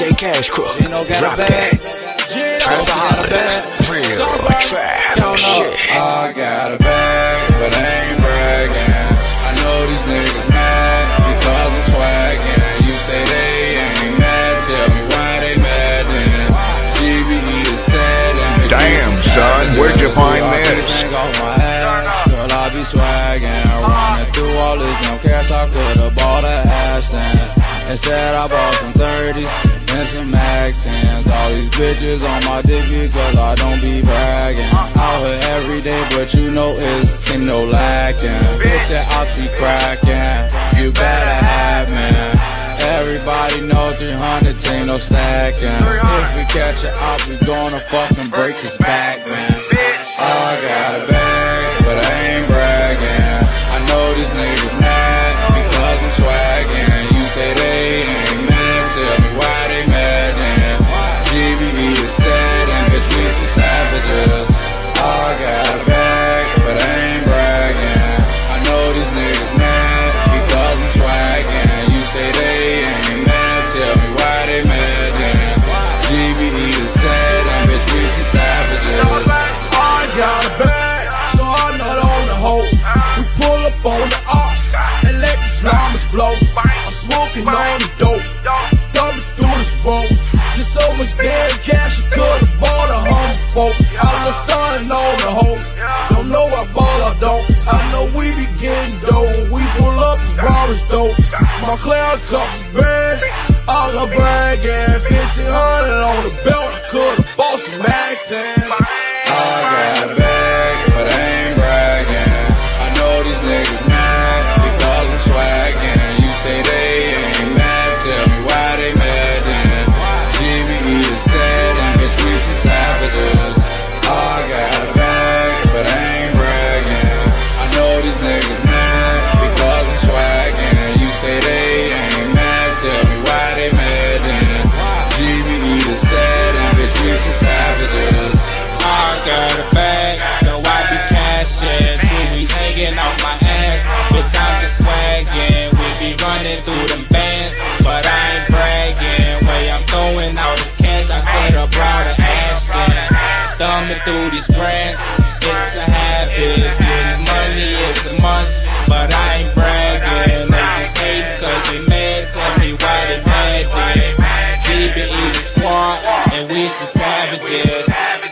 DJ Cash Crook, drop that. Trapaholics, real trap shit. I got a bag, but I ain't bragging. I know these niggas mad because I'm swagging. You say they ain't mad, tell me why they mad then. GBE is sad and damn son, where'd you find this? Girl, I be swagging, running through all this damn cash. I could've bought a Ashton. Instead I bought some 30s and some Mac 10s. All these bitches on my dick because I don't be bragging. Out here every day, but you know it's no lacking. Bitch, that ops be cracking. You better have me. Everybody knows 300 ain't no stacking. If we catch it out, we gonna fucking break his back, man. I got a bag, but I ain't bragging. I know these niggas mad because I'm swagging. You say they ain't mad, tell me why they mad then. GBE is sad and bitch, we some savages. I got a bag, but I ain't bragging. I know these niggas mad because I'm swagging. You say they ain't mad, tell me why they mad then. GBE is sad and bitch, we some savages. I got a bag, so I'm not on the hoe. We pull up on the ops and let the slammers blow. I'm smoking on the dope, thumbing through this road. There's so much damn cash, I could've bought a humble folk. I was starting on the hoe, don't know I ball or don't. I know we be getting dough when we pull up the Robbers dope. My clear a couple bands, all the bragging. 1500 on the belt, I could've bought some Mac 10s. I got a bag, but I ain't bragging. I know these niggas mad because I'm swagging. You say they ain't mad, tell me why they mad then. GBE is sad and bitch, we some savages. I got a bag, but I ain't bragging. I know these niggas mad because I'm swagging. You say they ain't mad, tell me why they mad then. GBE is sad and bitch, we some savages. I got a bag, so I be cashing. Jewelry hanging on my ass, bitch I'm just swagging. We be running through them bands, but I ain't bragging. Way I'm throwing all this cash, I could've brought an Ashton. Thumbing through these brands, it's a habit. Getting money is a must, but I ain't bragging. They just hate cause they mad, tell me why they mad then. GBE the squad, and we some savages.